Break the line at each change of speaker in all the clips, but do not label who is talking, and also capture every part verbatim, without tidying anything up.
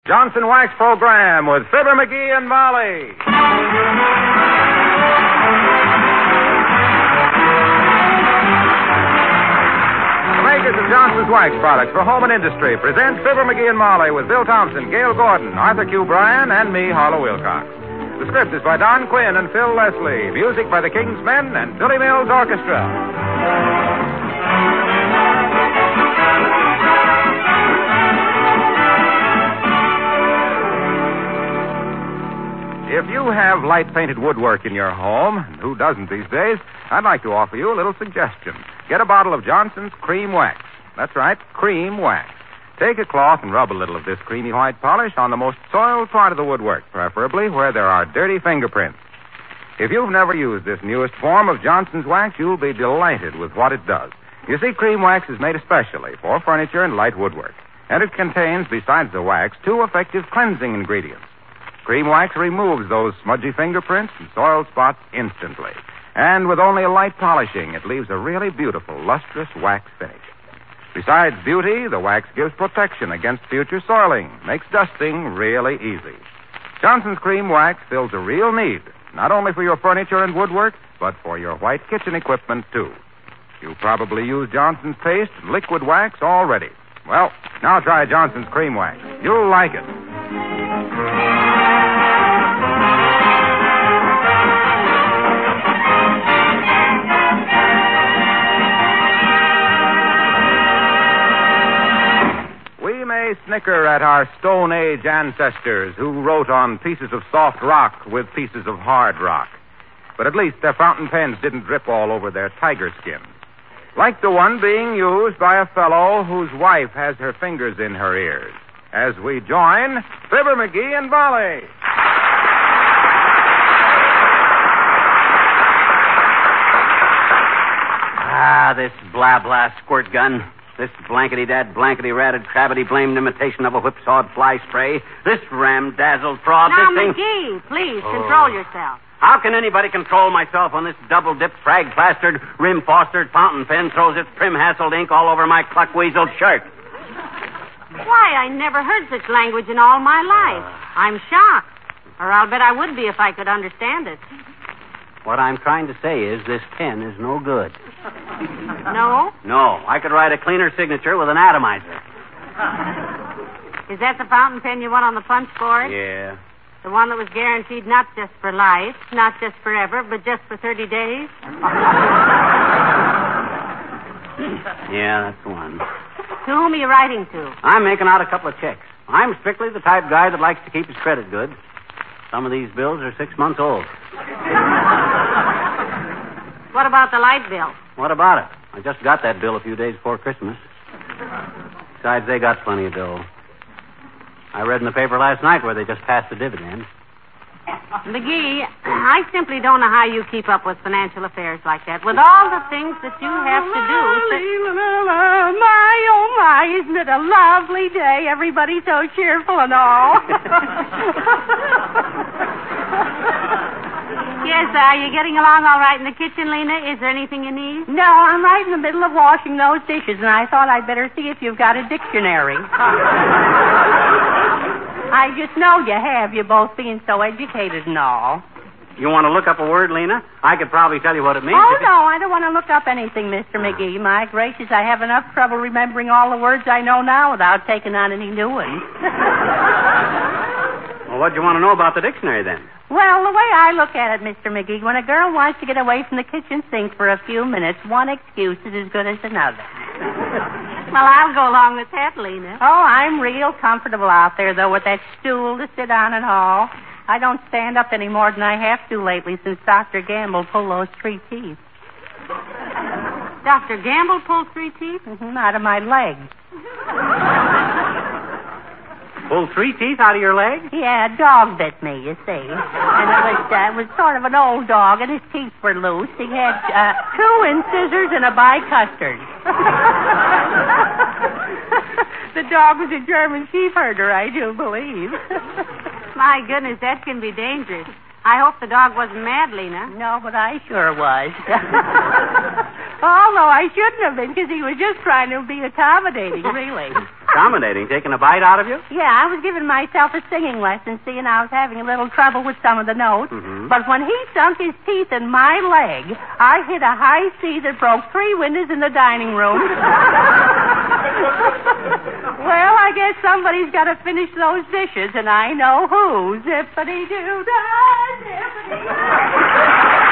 Johnson Wax Program with Fibber McGee and Molly. The makers of Johnson's Wax products for home and industry present Fibber McGee and Molly with Bill Thompson, Gail Gordon, Arthur Q. Bryan, and me, Harlow Wilcox. The script is by Don Quinn and Phil Leslie. Music by the King's Men and Billy Mills Orchestra. If you have light-painted woodwork in your home, and who doesn't these days, I'd like to offer you a little suggestion. Get a bottle of Johnson's Cream Wax. That's right, Cream Wax. Take a cloth and rub a little of this creamy white polish on the most soiled part of the woodwork, preferably where there are dirty fingerprints. If you've never used this newest form of Johnson's Wax, you'll be delighted with what it does. You see, Cream Wax is made especially for furniture and light woodwork, and it contains, besides the wax, two effective cleansing ingredients. Cream Wax removes those smudgy fingerprints and soiled spots instantly. And with only a light polishing, it leaves a really beautiful, lustrous wax finish. Besides beauty, the wax gives protection against future soiling, makes dusting really easy. Johnson's Cream Wax fills a real need, not only for your furniture and woodwork, but for your white kitchen equipment, too. You probably use Johnson's paste and liquid wax already. Well, now try Johnson's Cream Wax. You'll like it. Snicker at our Stone Age ancestors who wrote on pieces of soft rock with pieces of hard rock. But at least their fountain pens didn't drip all over their tiger skins. Like the one being used by a fellow whose wife has her fingers in her ears. As we join Fibber McGee and Molly.
Ah, this blah-blah squirt gun. This blankety-dad, blankety-ratted, crabbity-blamed imitation of a whipsawed fly spray. This ram-dazzled fraud.
Now,
this thing...
McGee, please,
oh.
control yourself.
How can anybody control myself when this double-dipped, frag-plastered, rim-fostered fountain pen throws its prim-hassled ink all over my cluck-weaseled shirt?
Why, I never heard such language in all my life. I'm shocked. Or I'll bet I would be if I could understand it.
What I'm trying to say is this pen is no good.
No?
No. I could write a cleaner signature with an atomizer.
Is that the fountain pen you want on the punch board?
Yeah.
The one that was guaranteed not just for life, not just forever, but just for thirty days?
Yeah, that's the one.
To whom are you writing to?
I'm making out a couple of checks. I'm strictly the type guy that likes to keep his credit good. Some of these bills are six months old.
What about the light bill?
What about it? I just got that bill a few days before Christmas. Besides, they got plenty of dough. I read in the paper last night where they just passed the dividend.
McGee, I simply don't know how you keep up with financial affairs like that. With all the things that you have to do. So...
My, oh, my, isn't it a lovely day? Everybody's so cheerful and all.
Yes, are you getting along all right in the kitchen, Lena? Is there anything you need?
No, I'm right in the middle of washing those dishes, and I thought I'd better see if you've got a dictionary. I just know you have, you both being so educated and all.
You want to look up a word, Lena? I could probably tell you what it means.
Oh, no, I don't want to look up anything, Mister McGee. My gracious, I have enough trouble remembering all the words I know now without taking on any new ones.
Well, what do you want to know about the dictionary, then?
Well, the way I look at it, Mister McGee, when a girl wants to get away from the kitchen sink for a few minutes, one excuse is as good as another.
Well, I'll go along with that, Lena.
Oh, I'm real comfortable out there, though, with that stool to sit on and all. I don't stand up any more than I have to lately since Doctor Gamble pulled those three teeth.
Doctor Gamble pulled three teeth?
Mm-hmm, out of my leg.
Pulled three teeth out of your leg?
Yeah, a dog bit me, you see. And it was, uh, it was sort of an old dog, and his teeth were loose. He had uh, two incisors and a bicustard. The dog was a German sheepherder, I do believe.
My goodness, that can be dangerous. I hope the dog wasn't mad, Lena.
No, but I sure was. Although I shouldn't have been, because he was just trying to be accommodating, really.
Accommodating, taking a bite out of you?
Yeah, I was giving myself a singing lesson, seeing I was having a little trouble with some of the notes.
Mm-hmm.
But when he sunk his teeth in my leg, I hit a high C that broke three windows in the dining room. Well, I guess somebody's got to finish those dishes, and I know who. Zippity-doo-dah, zippity-doo.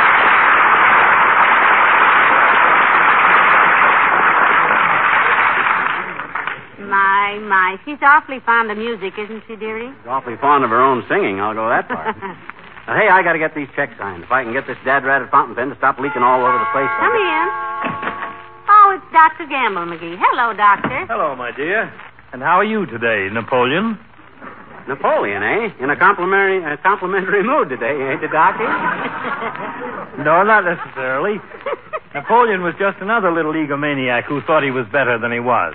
My, my. She's awfully fond of music, isn't she, dearie?
She's awfully fond of her own singing. I'll go that far. Now, hey, I got to get these checks signed. If I can get this dad-ratted fountain pen to stop leaking all over the place.
Come in. Oh, it's Doctor Gamble, McGee. Hello, Doctor.
Hello, my dear. And how are you today, Napoleon?
Napoleon, eh? In a complimentary, uh, complimentary mood today, ain't you, Doctor?
No, not necessarily. Napoleon was just another little egomaniac who thought he was better than he was.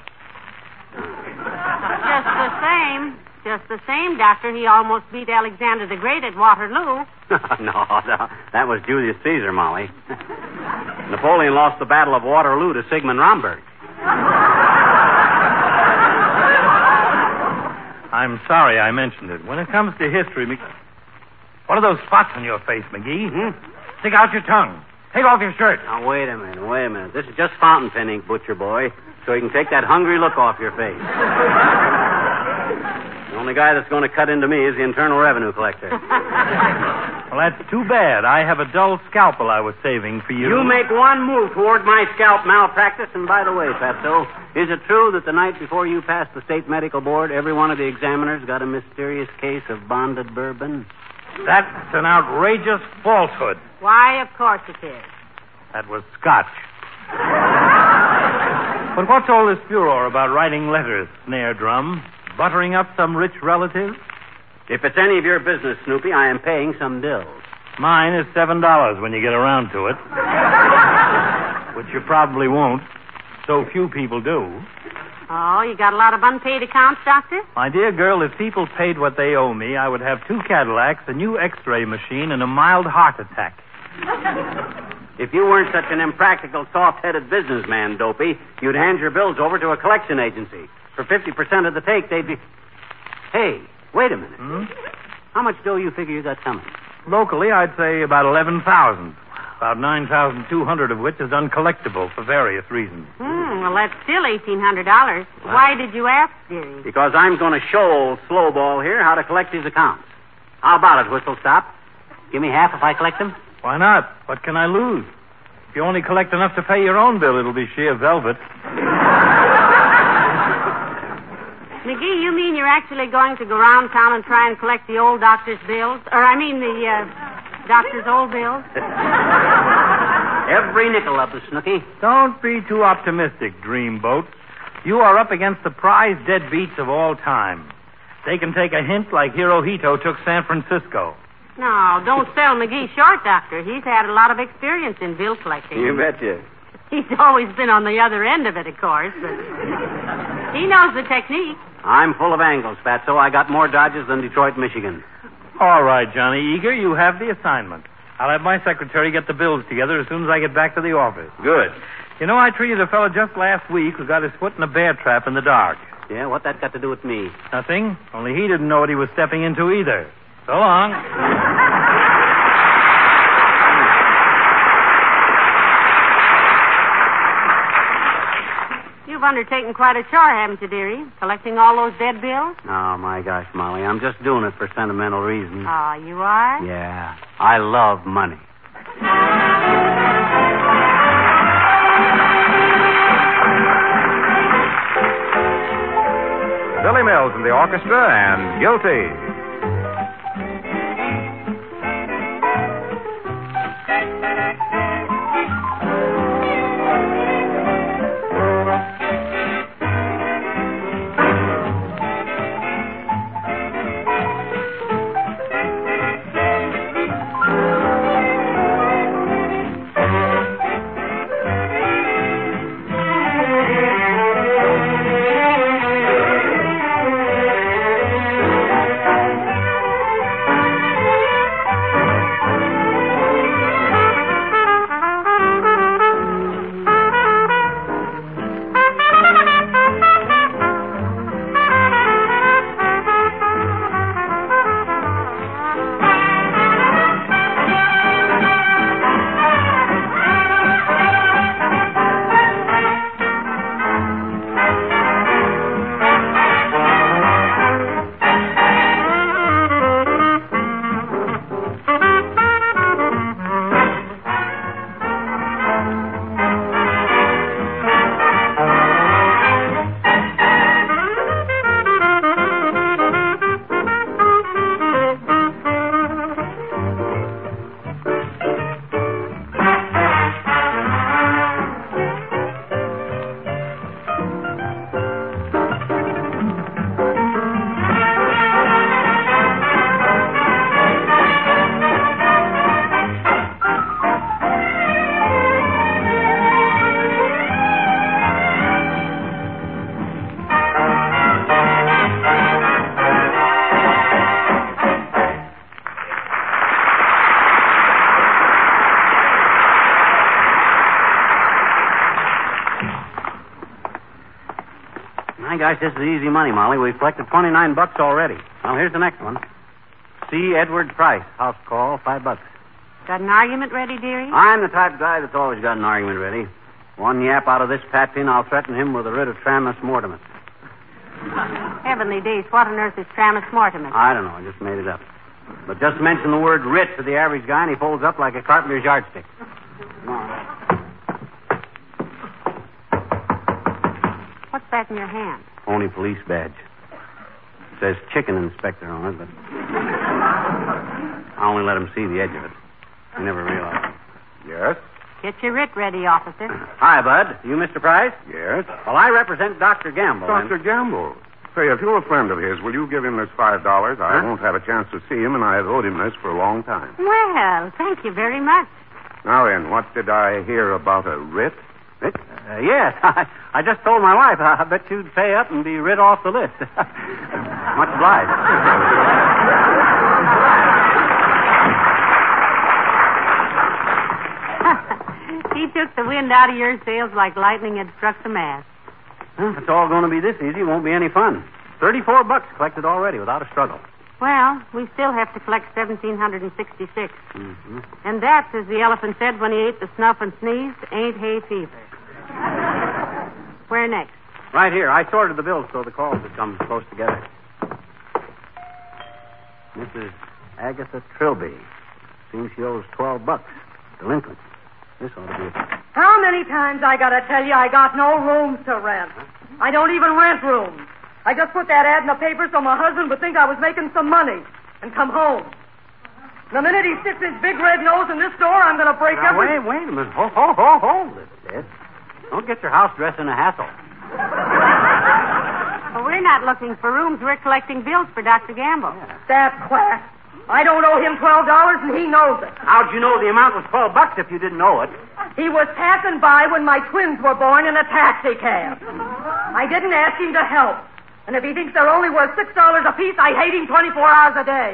Just the same. Just the same, Doctor. He almost beat Alexander the Great at Waterloo.
no, no, that was Julius Caesar, Molly. Napoleon lost the Battle of Waterloo to Sigmund Romberg.
I'm sorry I mentioned it. When it comes to history, Mc... What are those spots on your face, McGee?
Hmm?
Stick out your tongue. Take off your shirt.
Now, wait a minute, wait a minute. This is just fountain pen ink, butcher boy, so you can take that hungry look off your face. The only guy that's going to cut into me is the Internal Revenue Collector.
Well, that's too bad. I have a dull scalpel I was saving for you.
You make one move toward my scalp malpractice, and by the way, Fatso, is it true that the night before you passed the state medical board, every one of the examiners got a mysterious case of bonded bourbon?
That's an outrageous falsehood.
Why, of course it is.
That was Scotch. But what's all this furor about writing letters, Snare Drum? Buttering up some rich relative?
If it's any of your business, Snoopy, I am paying some bills.
Mine is seven dollars when you get around to it. Which you probably won't. So few people do.
Oh, you got a lot of unpaid accounts, Doctor?
My dear girl, if people paid what they owe me, I would have two Cadillacs, a new x-ray machine, and a mild heart attack.
If you weren't such an impractical, soft-headed businessman, Dopey, you'd hand your bills over to a collection agency. For fifty percent of the take, they'd be... Hey, wait a minute.
Hmm?
How much dough you figure you got coming?
Locally, I'd say about eleven thousand. About nine thousand two hundred of which is uncollectible for various reasons.
Hmm, well, that's still eighteen hundred dollars. Wow. Why did you ask, dearie?
Because I'm going to show old Slowball here how to collect his accounts. How about it, Whistle Stop? Give me half if I collect them?
Why not? What can I lose? If you only collect enough to pay your own bill, it'll be sheer velvet.
McGee, you mean you're actually going to go around town and try and collect the old doctor's bills? Or, I mean, the uh, doctor's old bills?
Every nickel of the Snooky.
Don't be too optimistic, Dreamboat. You are up against the prize deadbeats of all time. They can take a hint like Hirohito took San Francisco.
No, don't sell McGee short, Doctor. He's had a lot of experience in bill collecting.
You betcha.
He's always been on the other end of it, of course, but he knows the technique.
I'm full of angles, Fatso. I got more dodges than Detroit, Michigan.
All right, Johnny Eager, you have the assignment. I'll have my secretary get the bills together as soon as I get back to the office.
Good.
You know, I treated a fellow just last week who got his foot in a bear trap in the dark.
Yeah, what that got to do with me?
Nothing. Only he didn't know what he was stepping into either. So long.
You've undertaken quite a chore, haven't you, dearie? Collecting all those dead bills?
Oh, my gosh, Molly. I'm just doing it for sentimental reasons.
Oh, you are?
Yeah. I love money.
Billy Mills in the orchestra and Guilty.
gosh, this is easy money, Molly. We've collected twenty-nine bucks already. Well, here's the next one. C. Edward Price. House call, five bucks.
Got an argument ready, dearie?
I'm the type of guy that's always got an argument ready. One yap out of this Patsy, and I'll threaten him with a writ of tramus mortimus.
Heavenly days, what on earth is tramus mortimus?
I don't know. I just made it up. But just mention the word writ to the average guy, and he folds up like a carpenter's yardstick. Come on.
What's that in your hand?
Only police badge. It says chicken inspector on it, but I only let him see the edge of it. He never realized.
Yes?
Get your writ ready, officer.
Hi, Bud. You Mister Price?
Yes?
Well, I represent Doctor Gamble.
Doctor
and...
Gamble. Say, if you're a friend of his, will you give him this five dollars? I
Huh?
won't have a chance to see him, and I have owed him this for a long time.
Well, thank you very much.
Now then, what did I hear about a writ?
Writ? Uh, yes. I, I just told my wife. I bet you'd pay up and be writ off the list. Much obliged.
He took the wind out of your sails like lightning had struck the mast.
If it's all going to be this easy, it won't be any fun. Thirty-four bucks collected already without a struggle.
Well, we still have to collect seventeen hundred and sixty-six.
Mm-hmm.
And that, as the elephant said when he ate the snuff and sneezed, ain't hay fever. Where next?
Right here. I sorted the bills so the calls would come close together. Missus Agatha Trilby. Seems she owes twelve bucks. Delinquent. This ought to be a...
How many times I gotta tell you I got no rooms to rent? I don't even rent rooms. I just put that ad in the paper so my husband would think I was making some money and come home. The minute he sticks his big red nose in this door, I'm gonna break
Now,
every...
wait, wait a minute. Hold, hold, hold, hold it, Ed. Don't get your house dress in a hassle.
Well, we're not looking for rooms. We're collecting bills for Doctor Gamble.
Yeah.
That's quack. I don't owe him twelve dollars, and he knows it.
How'd you know the amount was twelve bucks if you didn't know it?
He was passing by when my twins were born in a taxi cab. I didn't ask him to help. And if he thinks they're only worth six dollars apiece, I hate him twenty-four hours a day.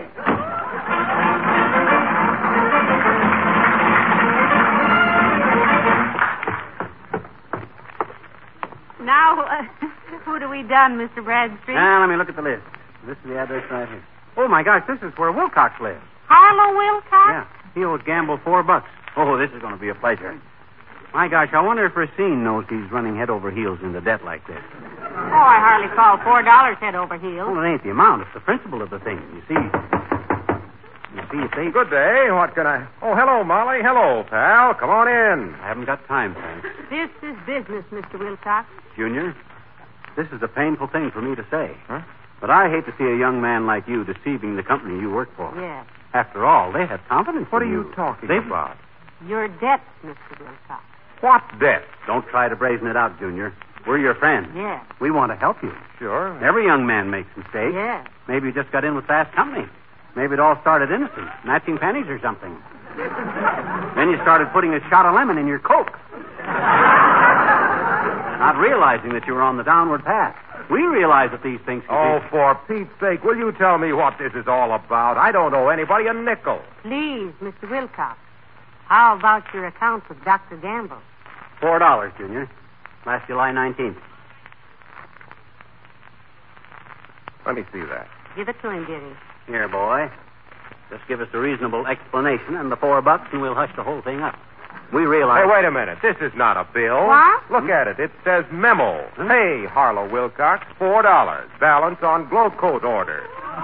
Now, uh, what have we done, Mister Bradstreet?
Now, let me look at the list. This is the address right here. Oh, my gosh, this is where Wilcox lives.
Harlow Wilcox?
Yeah. He owes Gamble four bucks. Oh, this is going to be a pleasure. My gosh, I wonder if Racine knows he's running head over heels into debt like this.
Oh, I hardly call four dollars head over heels.
Well, it ain't the amount. It's the principle of the thing. You see... You see, if they...
Good day. What can I... Oh, hello, Molly. Hello, pal. Come on in.
I haven't got time, thanks.
This is business, Mister Wilcox.
Junior, this is a painful thing for me to say.
Huh?
But I hate to see a young man like you deceiving the company you work for.
Yes.
After all, they have confidence
What
in
are you talking
They've-
about?
Your debts, Mister Wilcox.
What debt?
Don't try to brazen it out, Junior. We're your friends.
Yes.
We want to help you.
Sure.
Every young man makes mistakes.
Yes.
Maybe you just got in with fast company. Maybe it all started innocent, matching pennies or something. Then you started putting a shot of lemon in your Coke. Not realizing that you were on the downward path. We realize that these things...
Oh, for Pete's sake, will you tell me what this is all about? I don't owe anybody a nickel.
Please, Mister Wilcox. How about your account with Doctor Gamble?
Four dollars, Junior. Last July nineteenth.
Let me see that.
Give it to him, dearie.
Here, boy. Just give us a reasonable explanation and the four bucks, and we'll hush the whole thing up. We realize...
Hey, wait a minute. This is not a bill.
What?
Look at it. It says memo. Hey, Harlow Wilcox, four dollars. Balance on glow coat order.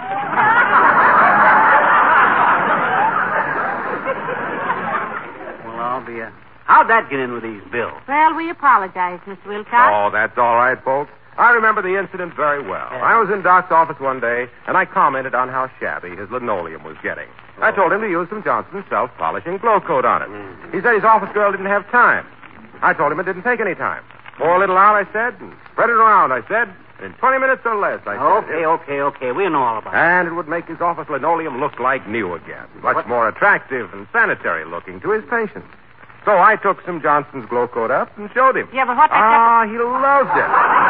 Well, I'll be... Uh... How'd that get in with these bills?
Well, we apologize, Mister Wilcox.
Oh, that's all right, folks. I remember the incident very well.
Yeah.
I was in Doc's office one day, and I commented on how shabby his linoleum was getting. I told him to use some Johnson's self-polishing glow coat on it.
Mm-hmm.
He said his office girl didn't have time. I told him it didn't take any time. Pour a little out, I said, and spread it around, I said. In twenty minutes or less, I said.
Okay, okay, okay. We know all about it.
And it would make his office linoleum look like new again. Much
What?
more attractive and sanitary looking to his patients. So I took some Johnson's glow coat up and showed him.
Yeah, but what...
Ah, he loved it.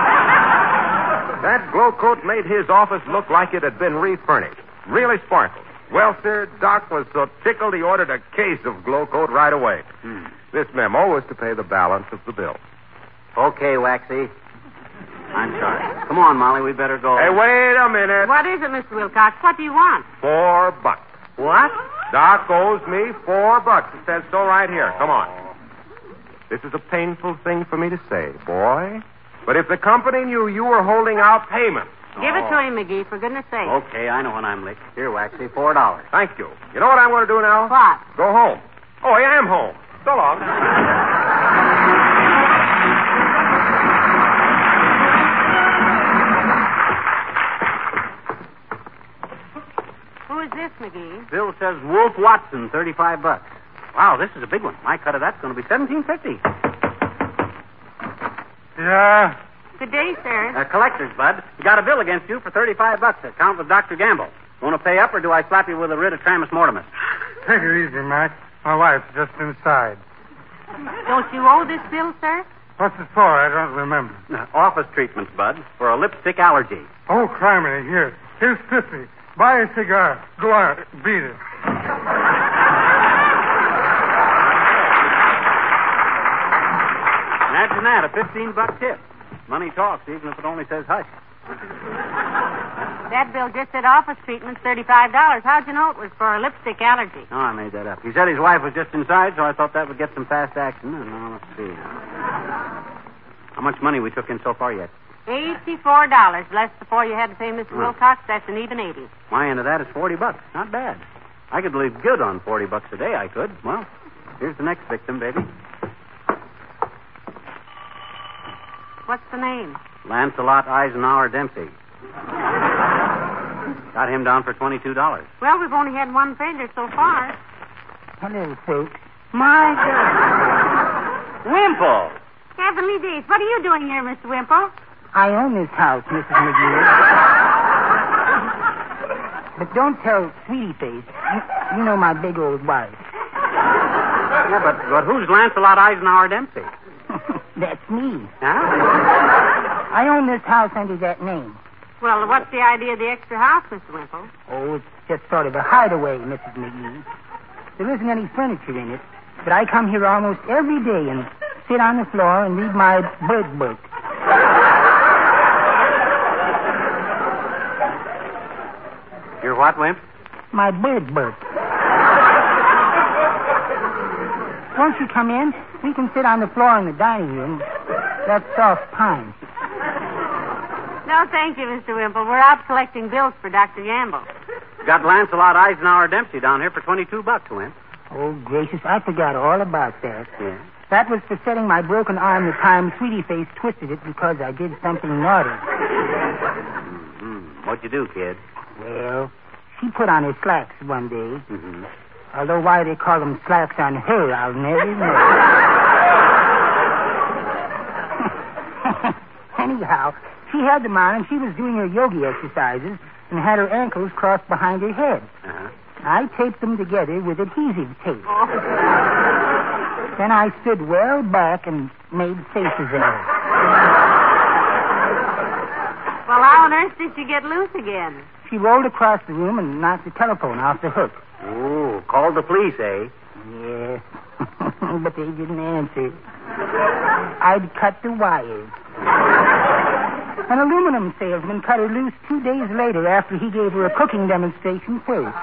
That glow coat made his office look like it had been refurnished. Really sparkled. Well, sir, Doc was so tickled he ordered a case of glow coat right away.
Hmm.
This memo was to pay the balance of the bill.
Okay, Waxy. I'm sorry. Come on, Molly. We better go.
Hey, wait a minute.
What is it, Mister Wilcox? What do you want?
Four bucks.
What?
Doc owes me four bucks. It says so right here. Come on. This is a painful thing for me to say, boy. But if the company knew you were holding out payment.
Give it to him, McGee, for goodness sake.
Okay, I know when I'm licked. Here, Waxy, four dollars.
Thank you. You know what I'm going to do now?
What?
Go home. Oh, I am home. So long.
Who is this, McGee?
Bill says Wolf Watson, thirty-five bucks. Wow, this is a big one. My cut of that's going to be seventeen fifty.
Yeah.
Good day, sir.
Uh, collectors, Bud. You got a bill against you for thirty-five bucks. Account with Doctor Gamble. Want to pay up, or do I slap you with a writ of tramus mortimus?
Take it easy, Mac. My wife's just inside.
Don't you owe this bill, sir?
What's it for? I don't remember.
Uh, office treatments, Bud, for a lipstick allergy.
Oh, criminy. Here. Here's fifty. Buy a cigar. Go out. Beat it.
Imagine that, a fifteen-buck tip. Money talks, even if it only says hush.
That bill just said office treatment's thirty-five dollars. How'd you know it was for a lipstick allergy?
Oh, I made that up. He said his wife was just inside, so I thought that would get some fast action. And now, let's see. How much money we took in so far yet?
eighty-four dollars. Less before you had to pay Mister
Oh.
Wilcox. That's an even eighty.
My end of that is forty bucks. Not bad. I could live good on forty bucks a day, I could. Well, here's the next victim, baby.
What's the name?
Lancelot Eisenhower Dempsey. Got him down for twenty-two dollars.
Well, we've only had one failure so far.
Hello, folks. My God.
Wimple!
Heavenly days. What are you doing here, Mister Wimple?
I own this house, Missus McGee. But don't tell Sweetie Face. You, you know my big old wife.
Yeah, but, but who's Lancelot Eisenhower Dempsey?
That's me.
Huh?
I own this house under that name.
Well, what's the idea of the extra house, Mister Wimple?
Oh, it's just sort of a hideaway, Missus McGee. There isn't any furniture in it, but I come here almost every day and sit on the floor and read my bird book.
Your what, Wimp?
My bird book. Won't you come in? We can sit on the floor in the dining room. That's soft pine.
No, thank you, Mister Wimple. We're out collecting bills for Doctor Gamble.
Got Lancelot Eisenhower Dempsey down here for twenty-two bucks, Wimp.
Oh, gracious, I forgot all about that.
Yeah.
That was for setting my broken arm the time Sweetie Face twisted it because I did something naughty.
Mm-hmm. What'd you do, kid?
Well, she put on her slacks one day.
Mm-hmm.
Although why they call them slacks on her, I'll never know. Anyhow, she had them on and she was doing her yogi exercises and had her ankles crossed behind her head.
Uh-huh.
I taped them together with adhesive tape. Then I stood well back and made faces at her.
Well, how on earth did she get loose again?
She rolled across the room and knocked the telephone off the hook.
Ooh, called the police, eh?
Yes, but they didn't answer. I'd cut the wires. An aluminum salesman cut her loose two days later after he gave her a cooking demonstration first.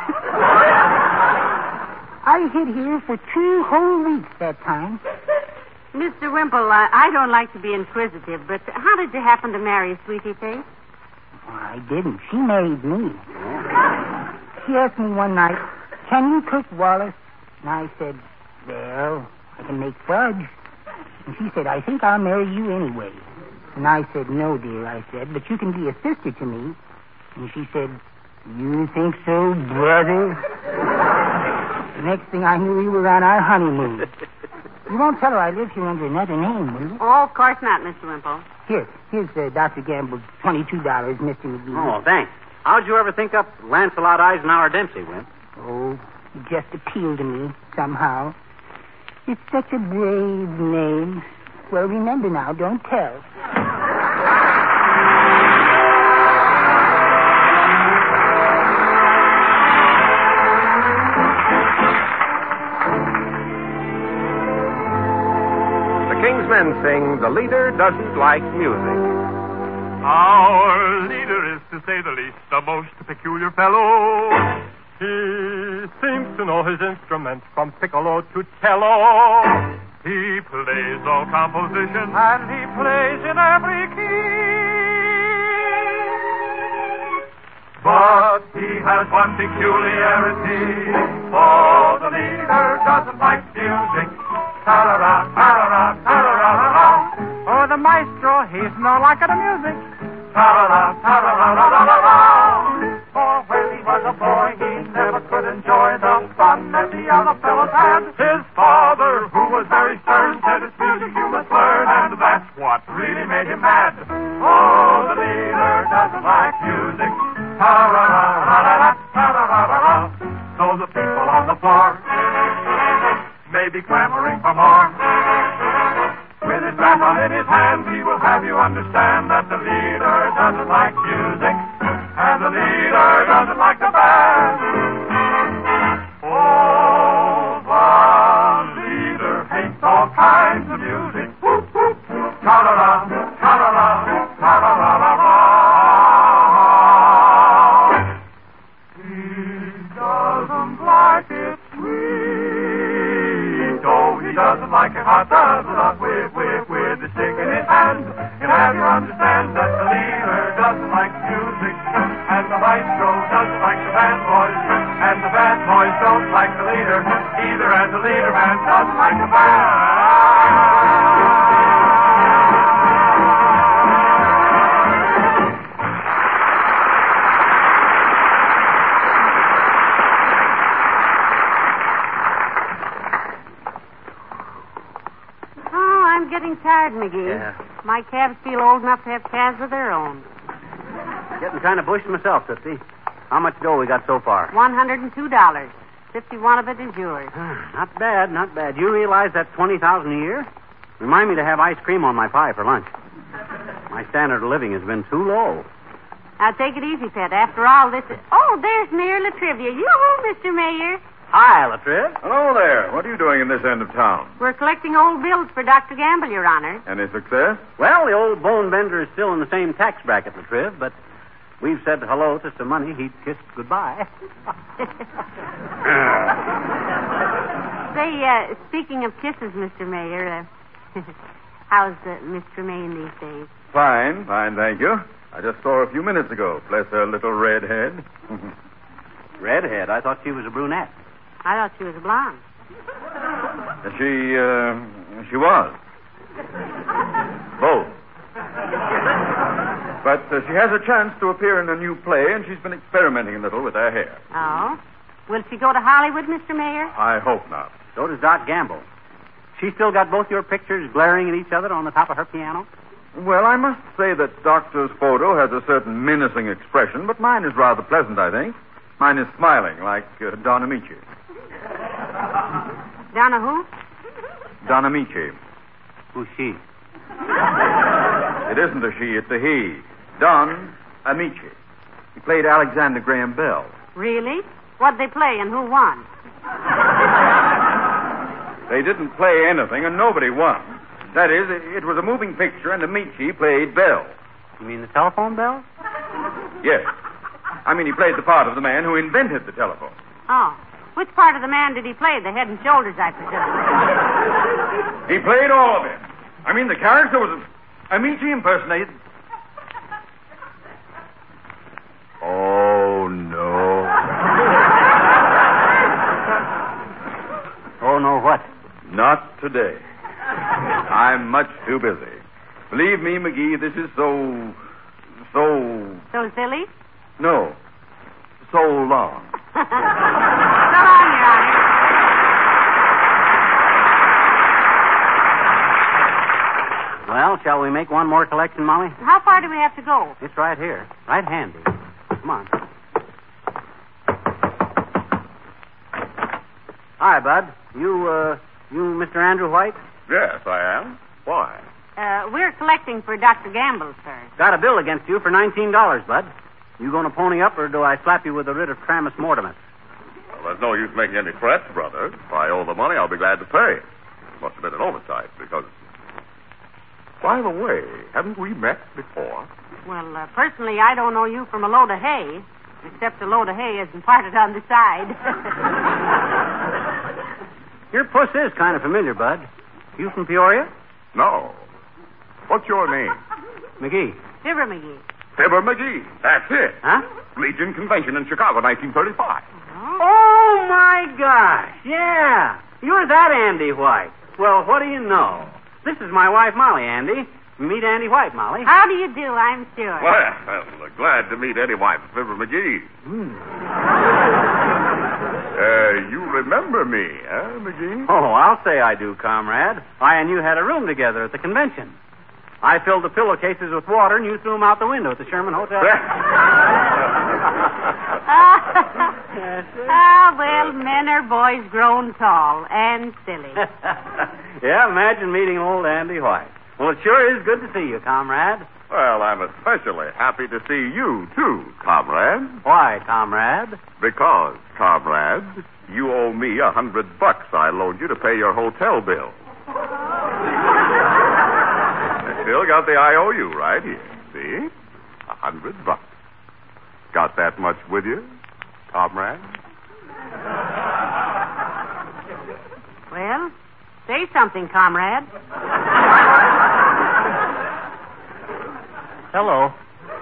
I hid here for two whole weeks that time.
Mister Wimple, uh, I don't like to be inquisitive, but how did you happen to marry Sweetie Face?
Well, I didn't. She married me. She asked me one night, "Can you cook, Wallace?" And I said, "Well, I can make fudge." And she said, "I think I'll marry you anyway." And I said, "No, dear," I said, "but you can be a sister to me." And she said, "You think so, brother?" The next thing I knew, we were on our honeymoon. You won't tell her I live here under another name, will you?
Oh, of course not, Mister Wimple.
Here, here's uh, Doctor Gamble's twenty-two dollars, Mister McGee.
Oh, thanks. How'd you ever think up Lancelot Eisenhower Dempsey, Wimp?
Oh, it just appealed to me, somehow. It's such a brave name. Well, remember now, don't tell.
The King's Men sing, "The Leader Doesn't Like Music."
Our leader is, to say the least, a most peculiar fellow. He seems to know his instruments from piccolo to cello. He plays all compositions, and he plays in every key. But he has one peculiarity. Oh, the leader doesn't like music. Ta-ra-ra, ta-ra-ra, ta-ra-ra-ra-ra. Oh, the maestro, he's no like the music. Ta-ra-ra, ta-ra-ra-ra-ra-ra. For when he was a boy, he never could enjoy the fun that the other fellows had. His father, who was very stern, said it's music you must learn, and that's what really made him mad. Oh, the leader doesn't like music. Ta-ra-ra-ra-ra-ra, ta-ra-ra-ra-ra. So the people on the floor may be clamoring for more. With his rifle in his hand, he will have you understand that the leader doesn't like music, and the leader doesn't like the band. Oh, the leader hates all kinds of music. Whoop, whoop, ta-da-da, ta-da-da, ta-da-da-da-da. He doesn't like it sweet. Oh, he doesn't like it hot, doesn't like with, with, with the stick in his hand. He'll have you understand that the leader doesn't like music, and the maestro doesn't like the band boys, and the band boys don't like the leader either, and the leader man doesn't like the band.
Getting tired, McGee.
Yeah.
My calves feel old enough to have calves of their own.
Getting kind of bushy myself, Tootsie. How much dough we got so far?
One hundred and two dollars. Fifty-one of it is yours.
Not bad, not bad. You realize that's twenty thousand a year? Remind me to have ice cream on my pie for lunch. My standard of living has been too low.
Now take it easy, Pet. After all, this is. Oh, there's Mayor Latrivia. Yoo-hoo, Mister Mayor.
Hi, Latriv.
Hello there. What are you doing in this end of town?
We're collecting old bills for Doctor Gamble, Your Honor.
Any success?
Well, the old bone bender is still in the same tax bracket, Latriv, but we've said hello to some money he'd kissed goodbye.
Say, uh, speaking of kisses, Mister Mayor, uh, how's uh, Miss Tremaine these days?
Fine, fine, thank you. I just saw her a few minutes ago. Bless her little red head.
Redhead? I thought she was a brunette.
I thought she was a blonde.
She, uh, she was. Both. But uh, she has a chance to appear in a new play, and she's been experimenting a little with her hair.
Oh? Will she go to Hollywood, Mister Mayor?
I hope not.
So does Doc Gamble. She still got both your pictures glaring at each other on the top of her piano?
Well, I must say that Doctor's photo has a certain menacing expression, but mine is rather pleasant, I think. Mine is smiling, like uh, Don Amici.
Donna who?
Don Amici.
Who's she?
It isn't a she, it's a he. Don Amici. He played Alexander Graham Bell.
Really? What'd they play and who won?
They didn't play anything and nobody won. That is, it was a moving picture and Amici played Bell.
You mean the telephone bell?
Yes. I mean, he played the part of the man who invented the telephone.
Oh. Which part of the man did he play? The head and shoulders, I presume.
He played all of it. I mean, the character was Amici impersonated. Oh, no.
Oh, no, what?
Not today. I'm much too busy. Believe me, McGee, this is so... so...
So silly?
No. So long.
So long, Your Honor.
Well, shall we make one more collection, Molly?
How far do we have to go?
It's right here. Right handy. Come on. Hi, Bud. You, uh, you Mister Andrew White?
Yes, I am. Why?
Uh, we're collecting for Doctor Gamble, sir.
Got a bill against you for nineteen dollars, Bud. You going to pony up, or do I slap you with a writ of tramus mortimus?
Well, there's no use making any threats, brother. If I owe the money, I'll be glad to pay. Must have been an oversight, because... By the way, haven't we met before?
Well, uh, personally, I don't know you from a load of hay, except a load of hay isn't parted on the side.
Your puss is kind of familiar, Bud. You from Peoria?
No. What's your name?
McGee.
Fibber McGee.
Fibber McGee. That's it.
Huh?
Legion Convention in Chicago, nineteen thirty-five.
Oh, my gosh. Yeah. You're that Andy White. Well, what do you know? This is my wife, Molly, Andy. Meet Andy White, Molly.
How do you do, I'm sure.
Well, well glad to meet Andy White, Fibber McGee.
Hmm.
uh, you remember me, huh, McGee?
Oh, I'll say I do, comrade. I and you had a room together at the convention. I filled the pillowcases with water, and you threw them out the window at the Sherman Hotel.
Ah, well, men are boys grown tall and silly.
Yeah, imagine meeting old Andy White. Well, it sure is good to see you, comrade.
Well, I'm especially happy to see you, too, comrade.
Why, comrade?
Because, comrade, you owe me a hundred bucks I loaned you to pay your hotel bill. I still got the I O U right here. See? A hundred bucks. Got that much with you, comrade?
Well, say something, comrade.
Hello.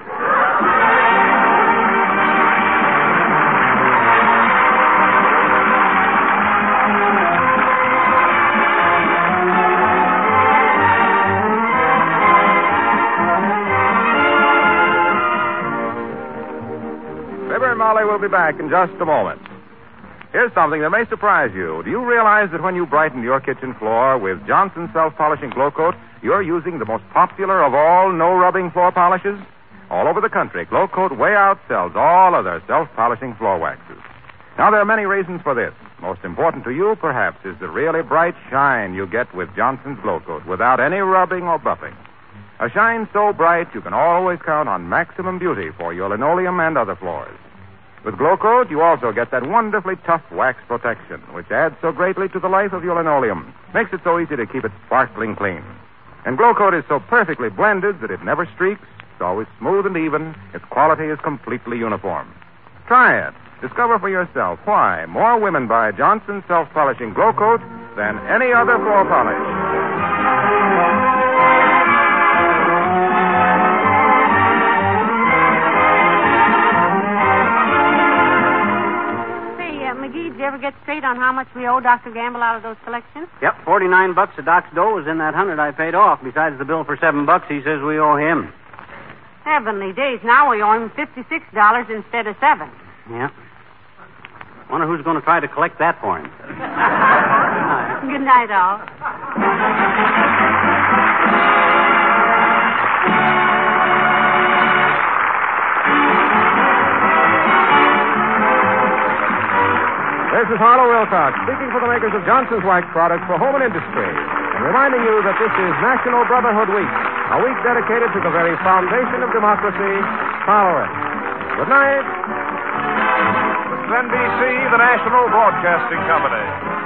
Fibber and Molly will be back in just a moment. Here's something that may surprise you. Do you realize that when you brighten your kitchen floor with Johnson's self-polishing Glow Coat, you're using the most popular of all no-rubbing floor polishes? All over the country, Glow Coat way outsells all other self-polishing floor waxes. Now, there are many reasons for this. Most important to you, perhaps, is the really bright shine you get with Johnson's Glow Coat without any rubbing or buffing. A shine so bright you can always count on maximum beauty for your linoleum and other floors. With Glow Coat, you also get that wonderfully tough wax protection, which adds so greatly to the life of your linoleum. Makes it so easy to keep it sparkling clean. And Glow Coat is so perfectly blended that it never streaks. It's always smooth and even. Its quality is completely uniform. Try it. Discover for yourself why more women buy Johnson's self-polishing Glow Coat than any other floor polish.
Did you ever get straight on how much we owe Doctor Gamble out of those collections?
Yep, forty-nine bucks of Doc's dough was in that hundred I paid off. Besides the bill for seven bucks, he says we owe him.
Heavenly days. Now we owe him fifty-six dollars instead of seven.
Yeah. Wonder who's going to try to collect that for him.
Good night, all.
This is Harlow Wilcox, speaking for the makers of Johnson's Wax products for home and industry, and reminding you that this is National Brotherhood Week, a week dedicated to the very foundation of democracy, tolerance. Good night.
This is N B C, the National Broadcasting Company.